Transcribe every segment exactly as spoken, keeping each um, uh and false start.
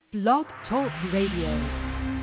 Blog Talk Radio.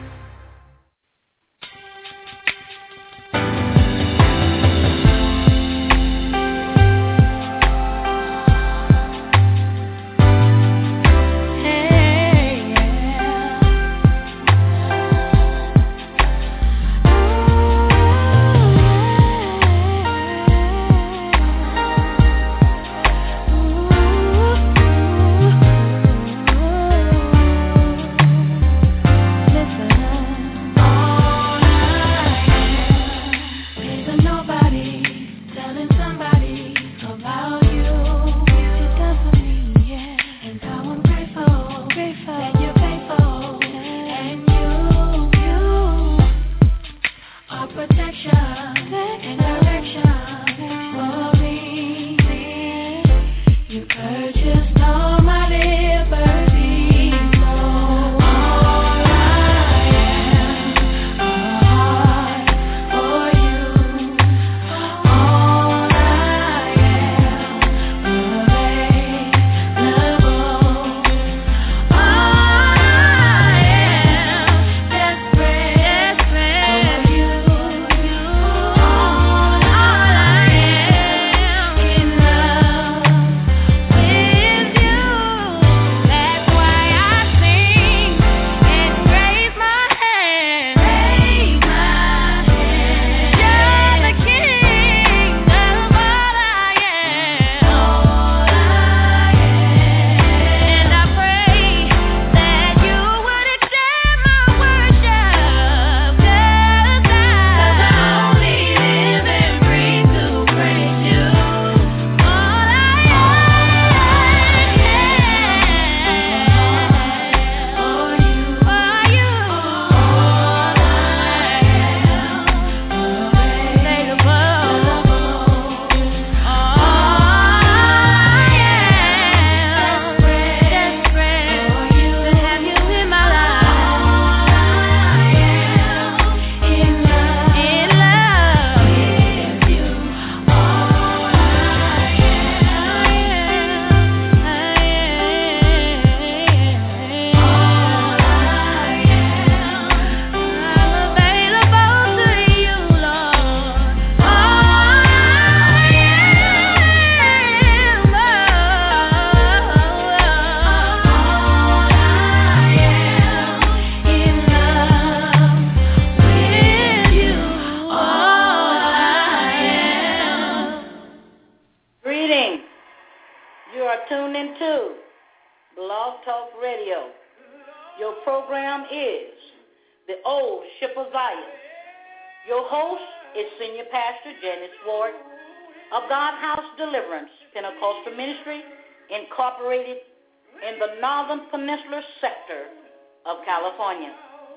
Incorporated in the Northern Peninsula sector of California.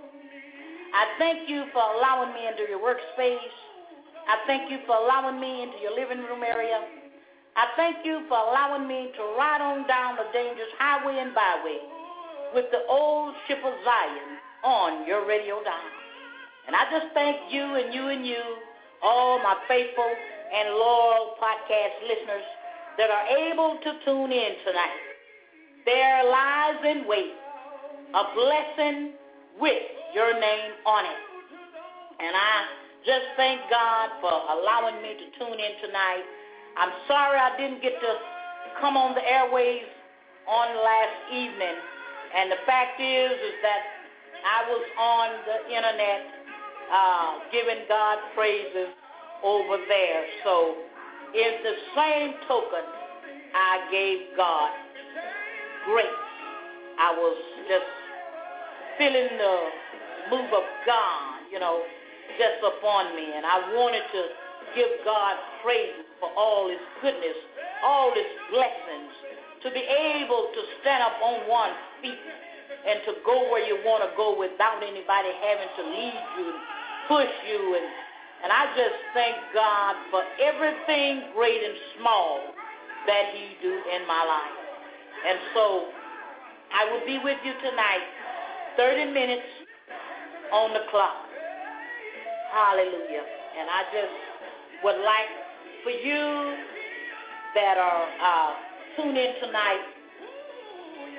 I thank you for allowing me into your workspace. I thank you for allowing me into your living room area. I thank you for allowing me to ride on down the dangerous highway and byway with the old ship of Zion on your radio dial. And I just thank you and you and you, all my faithful and loyal podcast listeners that are able to tune in tonight. There lies in wait a blessing with your name on it. And I just thank God for allowing me to tune in tonight. I'm sorry I didn't get to come on the airwaves on last evening. And the fact is, is that I was on the internet uh, giving God praises over there. So in the same token, I gave God grace. I was just feeling the move of God, you know, just upon me. And I wanted to give God praise for all his goodness, all his blessings, to be able to stand up on one feet and to go where you want to go without anybody having to lead you and push you. And And I just thank God for everything great and small that he do in my life. And so I will be with you tonight, thirty minutes on the clock. Hallelujah. And I just would like for you that are uh, tuned in tonight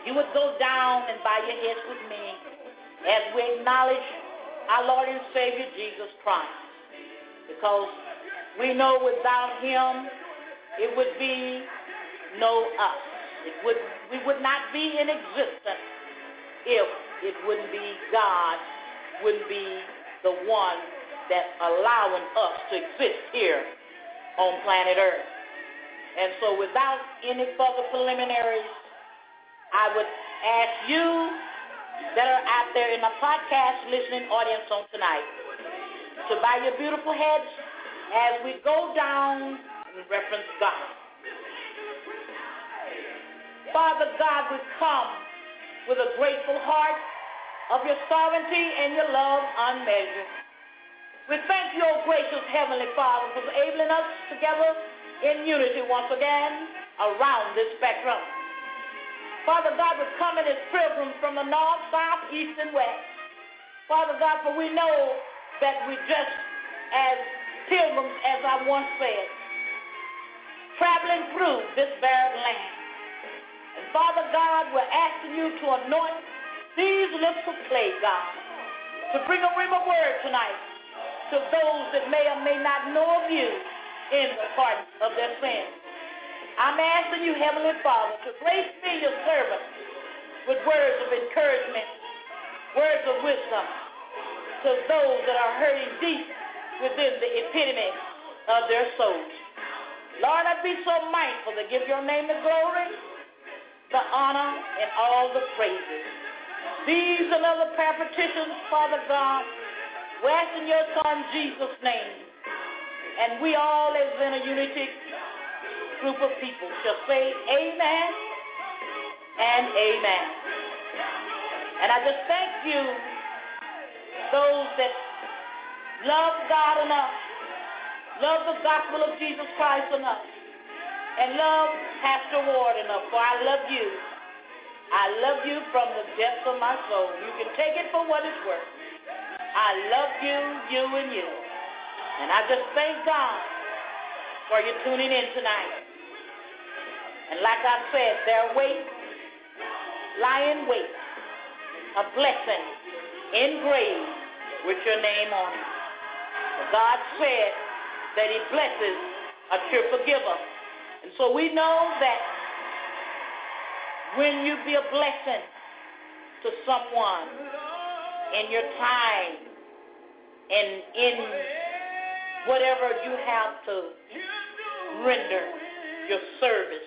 you would go down and bow your heads with me as we acknowledge our Lord and Savior Jesus Christ. Because we know without him, it would be no us. It would, we would not be in existence if it wouldn't be God, wouldn't be the one that's allowing us to exist here on planet Earth. And so without any further preliminaries, I would ask you that are out there in the podcast listening audience on tonight to bow your beautiful heads as we go down and reference God. Father God, we come with a grateful heart of your sovereignty and your love unmeasured. We thank you, O gracious Heavenly Father, for enabling us together in unity once again around this spectrum. Father God, we're coming as pilgrims from the north, south, east, and west. Father God, for we know that we just as pilgrims, as I once said, traveling through this barren land. And Father God, we're asking you to anoint these lips of clay, God, to bring a rhema word tonight to those that may or may not know of you in the pardon of their sins. I'm asking you, Heavenly Father, to grace me, your servant, with words of encouragement, words of wisdom to those that are hurting deep within the epitome of their souls. Lord, I'd be so mindful to give your name the glory, the honor, and all the praises. These and other prayer petitions, Father God, we ask in your Son Jesus' name, and we all as in a unity group of people shall say amen and amen. And I just thank you, those that love God enough, love the gospel of Jesus Christ enough, and love Pastor Ward enough, for I love you. I love you from the depths of my soul. You can take it for what it's worth. I love you, you and you. And I just thank God for you tuning in tonight. And like I said, there waits, lie in wait, a blessing engraved with your name on it. For God said that he blesses a cheerful giver. And so we know that when you be a blessing to someone in your time and in whatever you have to render your service,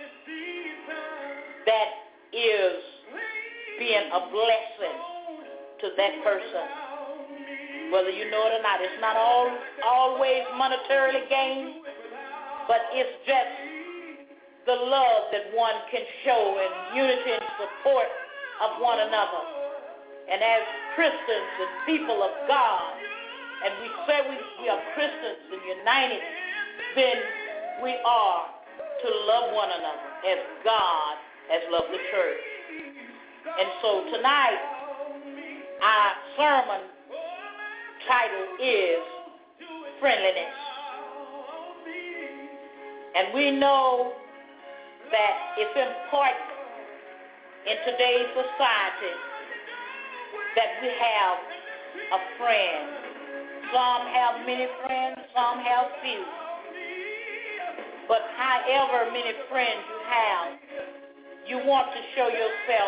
that is being a blessing to that person, whether you know it or not. It's not all always monetarily gained, but it's just the love that one can show in unity and support of one another. And as Christians and people of God, and we say we, we are Christians and united, then we are to love one another as God has loved the church. And so tonight, our sermon title is Friendliness. And we know that it's important in today's society that we have a friend. Some have many friends, some have few. But however many friends you have, you want to show yourself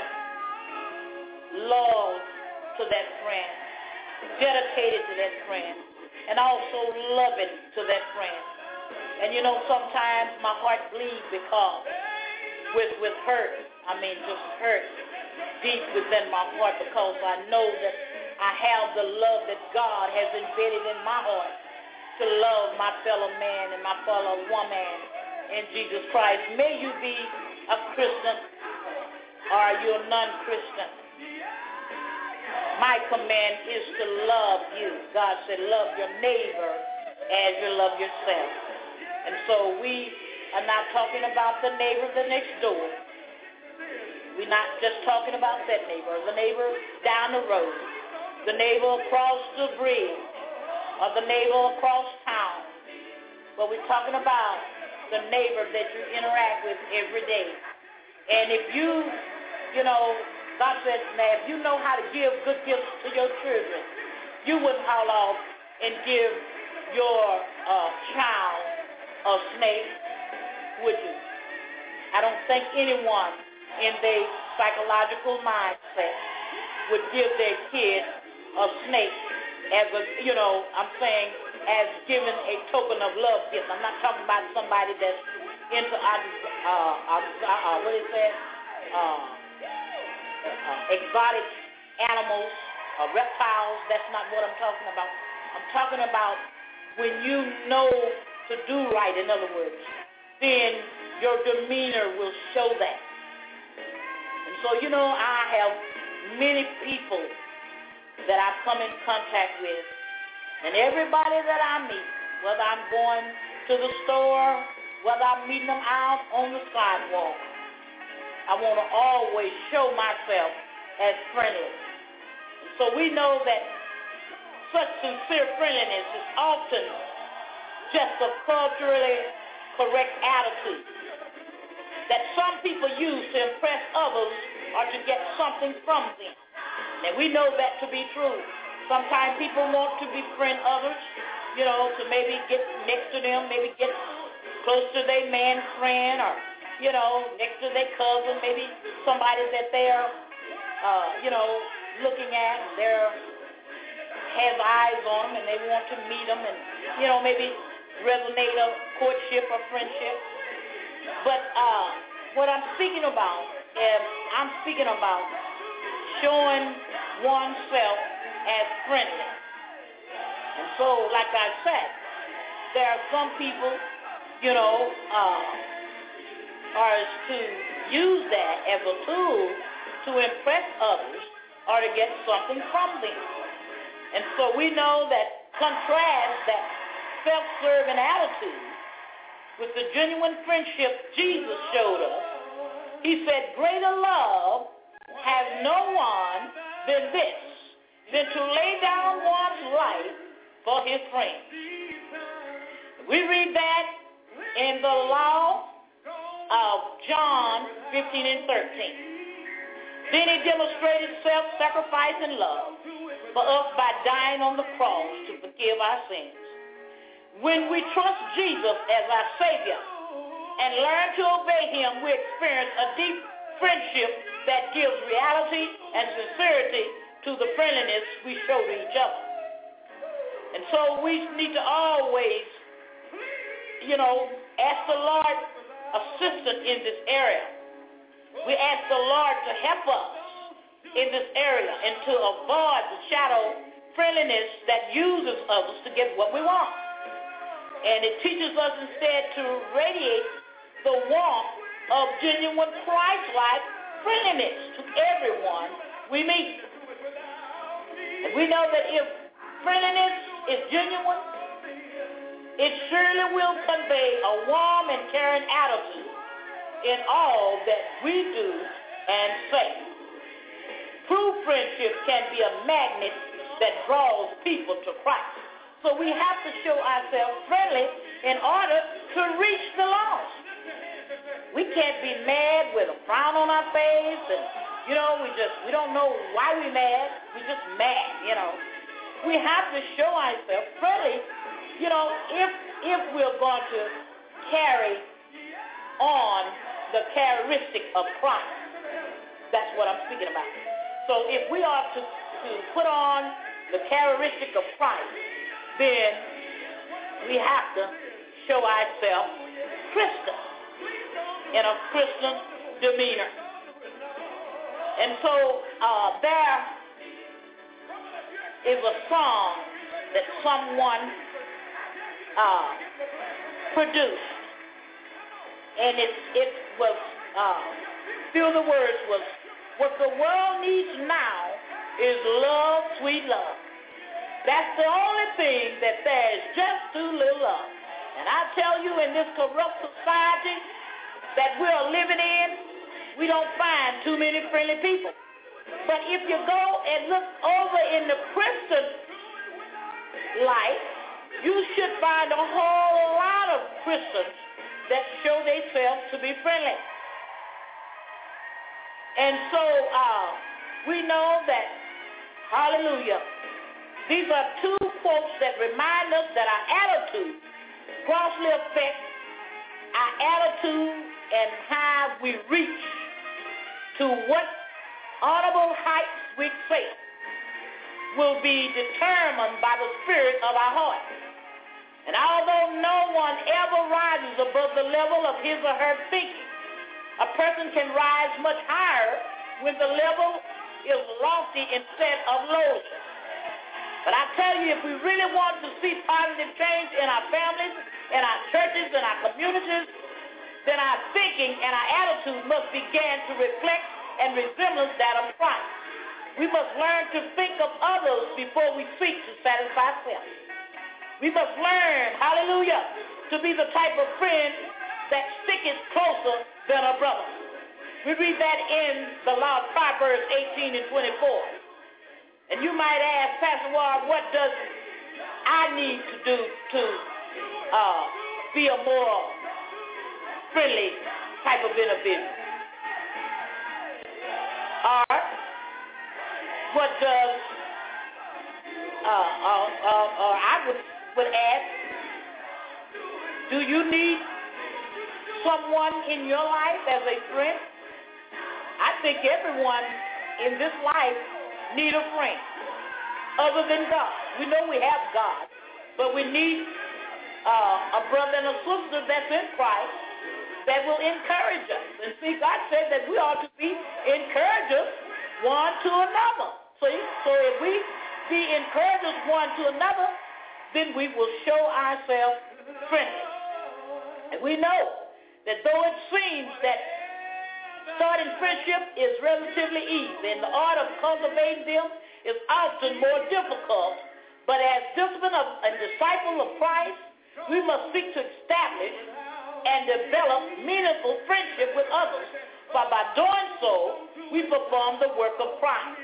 loyal to that friend, dedicated to that friend, and also loving to that friend. And you know, sometimes my heart bleeds because with with hurt, I mean just hurt deep within my heart, because I know that I have the love that God has embedded in my heart to love my fellow man and my fellow woman in Jesus Christ. May you be a Christian or you're a non-Christian. My command is to love you. God said, love your neighbor as you love yourself. And so we are not talking about the neighbor the next door. We're not just talking about that neighbor, the neighbor down the road, the neighbor across the bridge, or the neighbor across town. But we're talking about the neighbor that you interact with every day. And if you you know, God says, now, if you know how to give good gifts to your children, you wouldn't haul off and give your uh, child a snake, would you? I don't think anyone in their psychological mindset would give their kid a snake as a, you know, I'm saying as giving a token of love gift. I'm not talking about somebody that's into, uh, uh, uh, what is that, uh, uh, exotic animals, uh, reptiles. That's not what I'm talking about. I'm talking about when you know to do right, in other words, then your demeanor will show that. And so, you know, I have many people that I've come in contact with, and everybody that I meet, whether I'm going to the store, whether I'm meeting them out on the sidewalk, I want to always show myself as friendly. And so we know that such sincere friendliness is often just a culturally correct attitude that some people use to impress others or to get something from them. And we know that to be true. Sometimes people want to befriend others, you know, to maybe get next to them, maybe get close to their man friend, or, you know, next to their cousin, maybe somebody that they're, uh, you know, looking at, they're has eyes on them and they want to meet them and, you know, maybe resonate a courtship or friendship. But uh, what I'm speaking about is I'm speaking about showing oneself as friendly. And so, like I said, there are some people, you know, uh, are to use that as a tool to impress others or to get something from them. And so we know that contrast that self-serving attitude with the genuine friendship Jesus showed us. He said, greater love has no one than this, than to lay down one's life for his friends. We read that in the law of John fifteen and thirteen. Then he demonstrated self-sacrificing love for us by dying on the cross to forgive our sins. When we trust Jesus as our Savior and learn to obey him, we experience a deep friendship that gives reality and sincerity to the friendliness we show to each other. And so we need to always, you know, ask the Lord assistance in this area. We ask the Lord to help us in this area and to avoid the shadow friendliness that uses others to get what we want. And it teaches us instead to radiate the warmth of genuine Christ-like friendliness to everyone we meet. And we know that if friendliness is genuine, it surely will convey a warm and caring attitude in all that we do and say. True friendship can be a magnet that draws people to Christ. So we have to show ourselves friendly in order to reach the lost. We can't be mad with a frown on our face and, you know, we just, we don't know why we're mad. We're just mad, you know. We have to show ourselves friendly, you know, if, if we're going to carry on the characteristic of Christ. That's what I'm speaking about. So if we are to, to put on the characteristic of Christ, then we have to show ourselves Christian in a Christian demeanor. And so uh, there is a song that someone uh, produced, and it, it was, uh, few of the words was, what the world needs now is love, sweet love. That's the only thing that there is just too little of. And I tell you, in this corrupt society that we're living in, we don't find too many friendly people. But if you go and look over in the Christian life, you should find a whole lot of Christians that show themselves to be friendly. And so uh, we know that, hallelujah, these are two quotes that remind us that our attitude grossly affects our attitude and how we reach to what honorable heights we face will be determined by the spirit of our heart. And although no one ever rises above the level of his or her thinking, a person can rise much higher when the level is lofty instead of lowly. But I tell you, if we really want to see positive change in our families, in our churches, in our communities, then our thinking and our attitude must begin to reflect and resemble that of Christ. We must learn to think of others before we seek to satisfy self. We must learn, hallelujah, to be the type of friend that sticketh closer than a brother. We read that in the law of Proverbs eighteen and twenty-four. And you might ask, Pastor Ward, what does I need to do to uh, be a more friendly type of individual? Or what does, uh, uh, uh, or I would, would ask, do you need someone in your life as a friend? I think everyone in this life need a friend other than God. We know we have God, but we need uh, a brother and a sister that's in Christ that will encourage us. And see, God said that we ought to be encouragers one to another. So, so if we be encouragers one to another, then we will show ourselves friendly. And we know that though it seems that starting friendship is relatively easy, and the art of cultivating them is often more difficult. But as discipline of a disciple of Christ, we must seek to establish and develop meaningful friendship with others. For by doing so, we perform the work of Christ.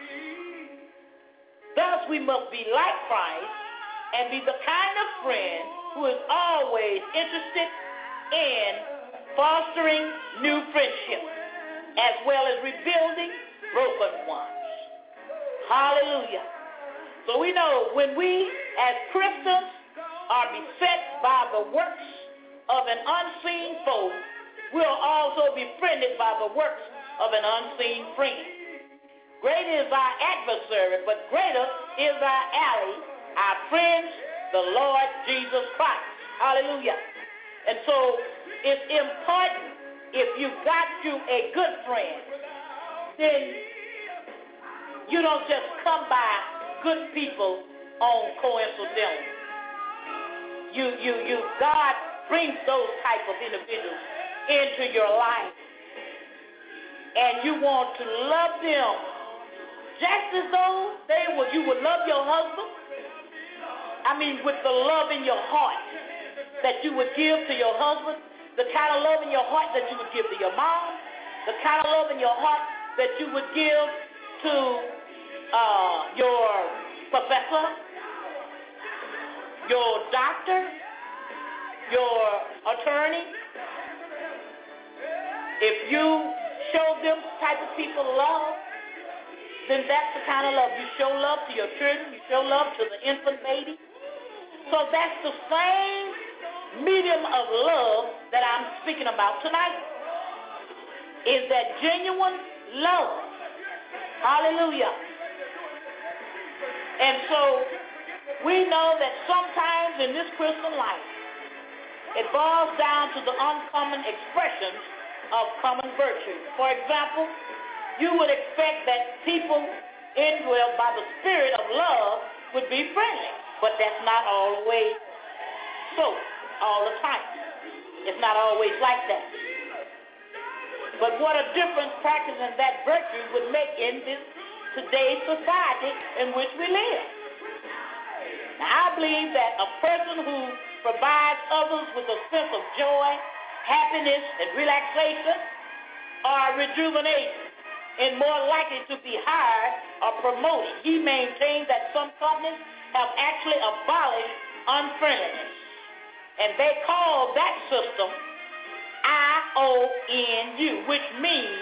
Thus, we must be like Christ and be the kind of friend who is always interested in fostering new friendships, as well as rebuilding broken ones. Hallelujah. So we know when we as Christians are beset by the works of an unseen foe, we'll also be befriended by the works of an unseen friend. Great is our adversary, but greater is our ally, our friend, the Lord Jesus Christ. Hallelujah. And so it's important, if you got you a good friend, then you don't just come by good people on coincidental. You, you, you, God brings those type of individuals into your life, and you want to love them just as though they would, you would love your husband. I mean, with the love in your heart that you would give to your husband, the kind of love in your heart that you would give to your mom, the kind of love in your heart that you would give to uh, your professor, your doctor, your attorney. If you show them type of people love, then that's the kind of love. You show love to your children. You show love to the infant baby. So that's the same medium of love that I'm speaking about tonight, is that genuine love. Hallelujah. And so we know that sometimes in this Christian life, it boils down to the uncommon expressions of common virtue. For example, you would expect that people indwelled by the spirit of love would be friendly, but that's not always so all the time. It's not always like that. But what a difference practicing that virtue would make in this today's society in which we live. Now, I believe that a person who provides others with a sense of joy, happiness, and relaxation are rejuvenated and more likely to be hired or promoted. He maintains that some companies have actually abolished unfriendliness, and they call that system I O N U, which means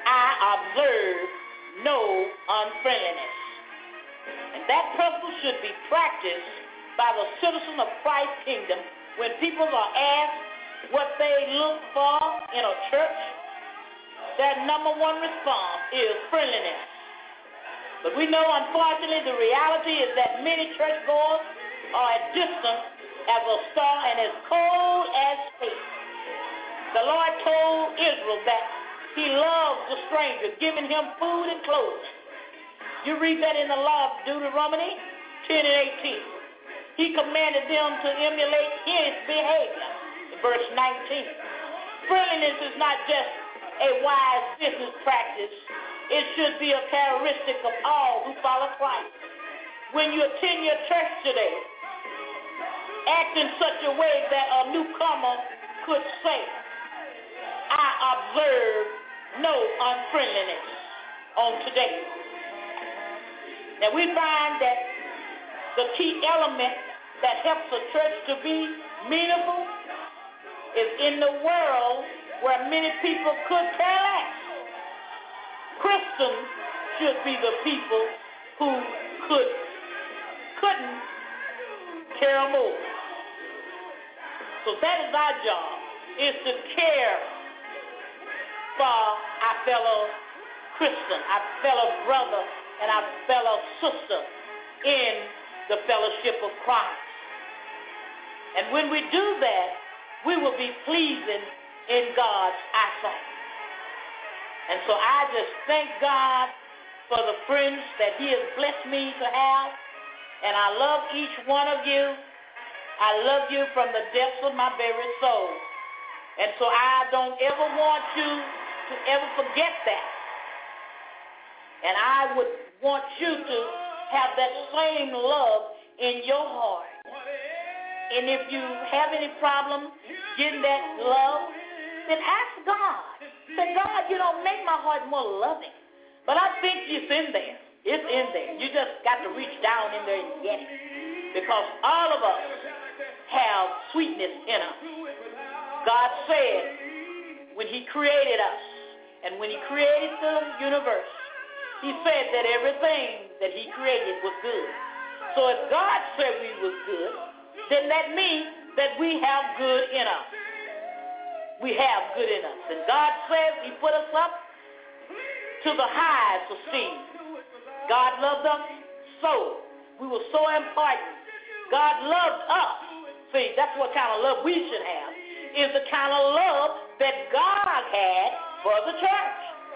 I observe no unfriendliness. And that principle should be practiced by the citizen of Christ's kingdom when people are asked what they look for in a church. Their number one response is friendliness. But we know, unfortunately, the reality is that many churchgoers are as distant as a star and as cold as space. The Lord told Israel that he loves the stranger, giving him food and clothing. You read that in the law of Deuteronomy ten and eighteen. He commanded them to emulate his behavior. In verse nineteen. Friendliness is not just a wise business practice. It should be a characteristic of all who follow Christ. When you attend your church today, act in such a way that a newcomer could say, I observe no unfriendliness on today. Now we find that the key element that helps a church to be meaningful is in the world where many people could care less. Christians should be the people who could, couldn't care more. So that is our job, is to care for our fellow Christian, our fellow brother, and our fellow sister in the fellowship of Christ. And when we do that, we will be pleasing in God's eyesight. And so I just thank God for the friends that he has blessed me to have. And I love each one of you. I love you from the depths of my very soul. And so I don't ever want you to ever forget that. And I would want you to have that same love in your heart. And if you have any problem getting that love, then ask God. Say, God, you know, make my heart more loving. But I think it's in there. It's in there. You just got to reach down in there and get it. Because all of us have sweetness in us. God said when he created us and when he created the universe, he said that everything that he created was good. So if God said we was good, then that means that we have good in us. We have good in us. And God says he put us up to the highest esteem. God loved us so. We were so important. God loved us. See, that's what kind of love we should have, is the kind of love that God had for the church.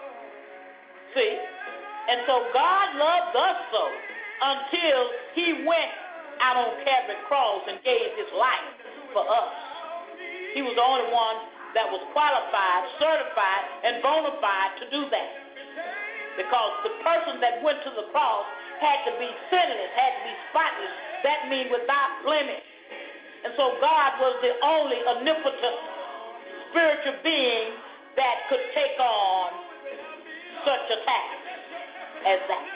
See? And so God loved us so until he went out on Calvary cross and gave his life for us. He was the only one that was qualified, certified, and bona fide to do that. Because the person that went to the cross had to be sinless, had to be spotless. That means without blemish. And so God was the only omnipotent spiritual being that could take on such a task as that.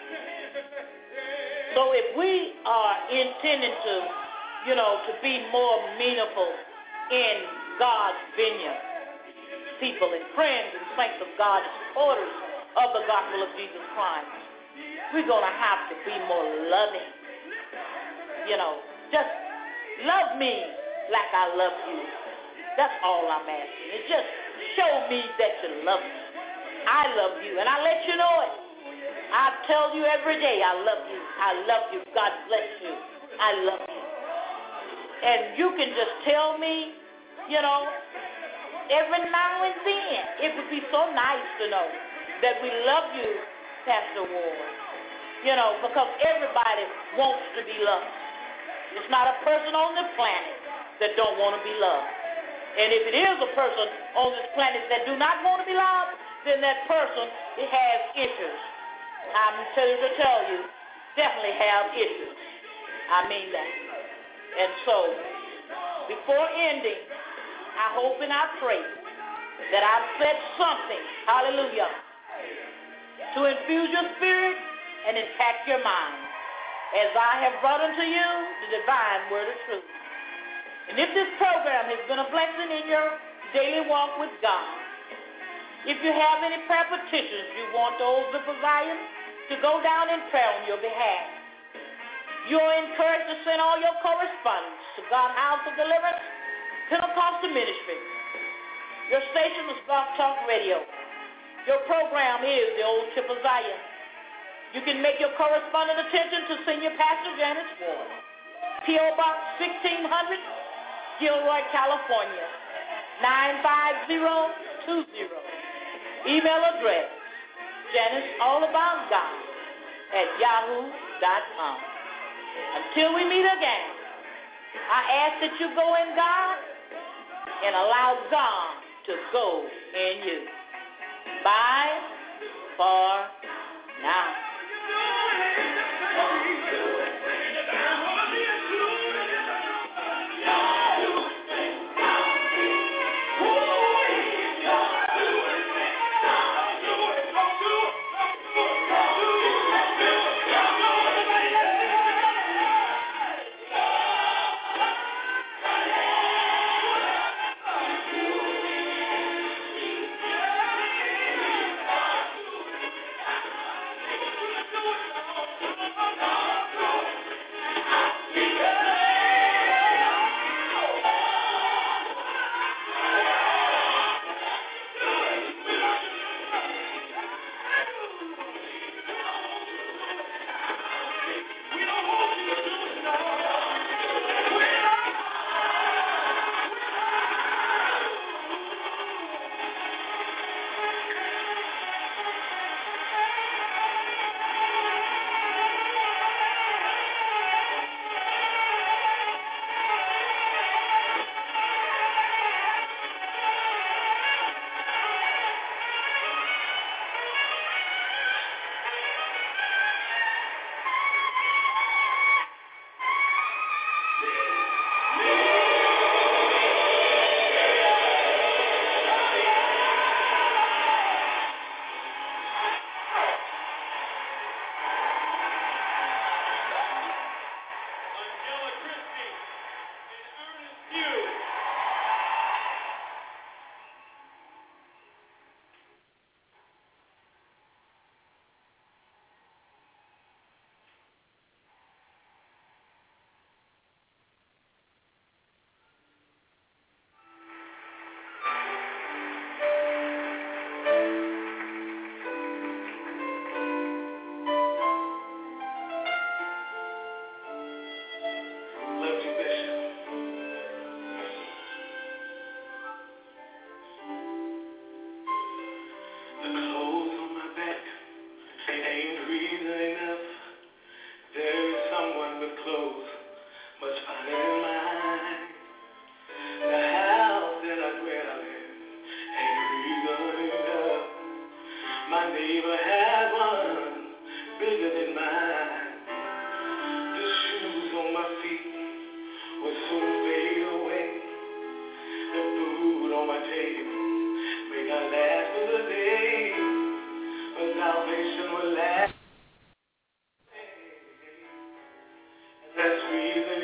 So if we are intending to, you know, to be more meaningful in God's vineyard, people and friends and saints of God and supporters of the gospel of Jesus Christ, we're going to have to be more loving. You know, just love me like I love you. That's all I'm asking. It's just show me that you love me. I love you, and I let you know it. I tell you every day, I love you. I love you. God bless you. I love you. And you can just tell me, you know, every now and then. It would be so nice to know that we love you, Pastor Ward. You know, because everybody wants to be loved. It's not a person on this planet that don't want to be loved. And if it is a person on this planet that do not want to be loved, then that person, it has issues. I'm telling you to tell you, definitely have issues. I mean that. And so, before ending, I hope and I pray that I've said something, hallelujah, to infuse your spirit and impact your mind, as I have brought unto you the divine word of truth. And if this program has been a blessing in your daily walk with God, If you have any prayer petitions, you want those of Zion to go down in prayer on your behalf. You're encouraged to send all your correspondence to God House of Deliverance, Pentecostal Ministry. Your station is Blog Talk Radio. Your program is the Old Tip of Zion. You can make your correspondent attention to Senior Pastor Janice Ward, P O Box sixteen hundred, Gilroy, California, nine five zero two zero. Email address, JaniceAllAboutGod at yahoo dot com. Until we meet again, I ask that you go in God and allow God to go in you. Bye for now. Salvation will last. That's reason